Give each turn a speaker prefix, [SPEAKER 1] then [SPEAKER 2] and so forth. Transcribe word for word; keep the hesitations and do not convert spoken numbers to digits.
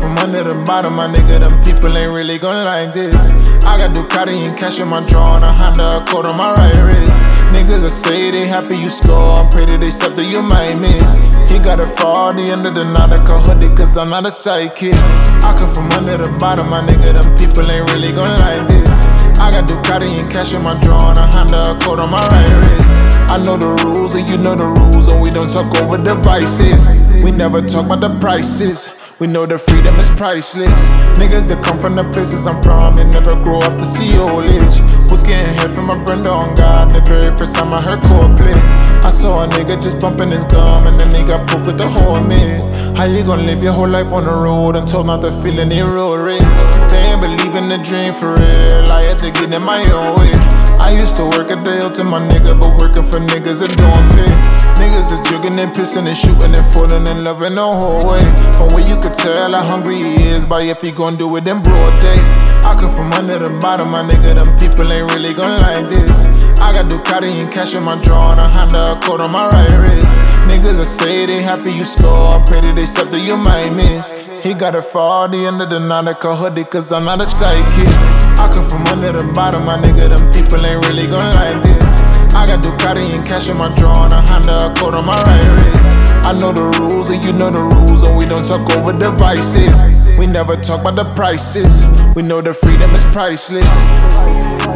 [SPEAKER 1] from under the bottom, my nigga, them people ain't really gon' like this. I got Ducati and cash in my drawer and a Honda Accord on my right wrist. Niggas that say they happy you score, I'm pretty they stuff that you might miss. He got it for all the under the Nautica hoodie, cause I'm not a sidekick. I come from under the bottom, my nigga, them people ain't really gon' like this. I got Ducati and cash in my drawer and a Honda Accord on my right wrist. I know the rules and you know the rules, and we don't talk over devices. We never talk about the prices. We know the freedom is priceless. Niggas that come from the places I'm from and never grow up to see old-age. Was getting head from a Brenda on God the very first time I heard Coldplay. I saw a nigga just bumping his gum and then he got poked with the whole man. How you gonna live your whole life on the road and told not to feel any road rage? They ain't believe in the dream for real. I had to get in my own way. I used to work at the Hilton, my nigga, but working for niggas that don't pay. Niggas is jugging and pissing and shooting and falling in love in the whole way. From where you could tell how hungry he is by if he gon' do it in broad day. I come from under the bottom, my nigga, them people ain't really gon' like this. I got Ducati and cash in my drawer and a Honda Accord on my right wrist. Niggas that say they happy you score, I'm pretty they stuff that you might miss. He got it for all the under the Nautica hoodie, cause I'm not a sidekick. I come from under the bottom, my nigga, them people ain't really gon' like this. I got Ducati and cash in my drawer and a Honda Accord on my right wrist. I know the rules and you know the rules, and we don't talk over devices. We never talk about the prices. We know the freedom is priceless.